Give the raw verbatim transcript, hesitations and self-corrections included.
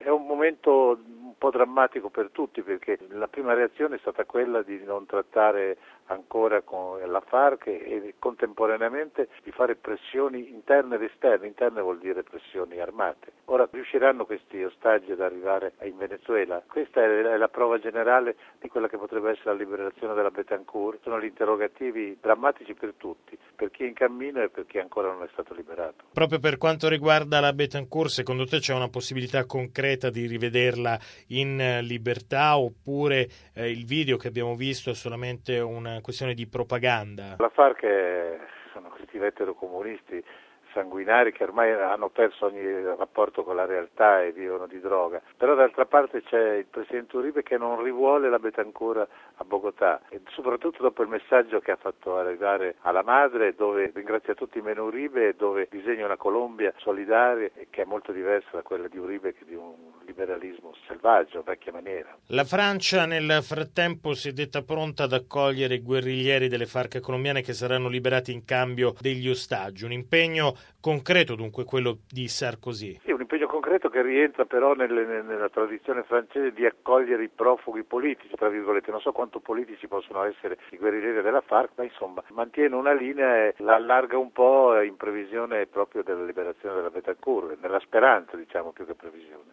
È un momento un po' drammatico per tutti, perché la prima reazione è stata quella di non trattare ancora con la FARC e contemporaneamente di fare pressioni interne ed esterne. Interne vuol dire pressioni armate. Ora riusciranno questi ostaggi ad arrivare in Venezuela? Questa è la prova generale di quella che potrebbe essere la liberazione della Betancourt. Sono gli interrogativi drammatici per tutti, per chi è in cammino e per chi ancora non è stato liberato. Proprio per quanto riguarda la Betancourt, secondo te c'è una possibilità concreta di rivederla in libertà, oppure eh, il video che abbiamo visto è solamente una questione di propaganda? La FARC è, sono questi vetero-comunisti sanguinari che ormai hanno perso ogni rapporto con la realtà e vivono di droga. Però d'altra parte c'è il presidente Uribe che non rivuole la Betancourt a Bogotà, e soprattutto dopo il messaggio che ha fatto arrivare alla madre, dove ringrazia tutti meno Uribe e dove disegna una Colombia solidale che è molto diversa da quella di Uribe, che è di un liberalismo selvaggio, vecchia maniera. La Francia nel frattempo si è detta pronta ad accogliere i guerriglieri delle FARC colombiane che saranno liberati in cambio degli ostaggi, un impegno concreto dunque quello di Sarkozy. Sì, un impegno concreto che rientra però nelle, nella tradizione francese di accogliere i profughi politici, tra virgolette. Non so quanto politici possono essere i guerriglieri della FARC, ma insomma mantiene una linea e la allarga un po' in previsione proprio della liberazione della Betancourt, nella speranza, diciamo, più che previsione.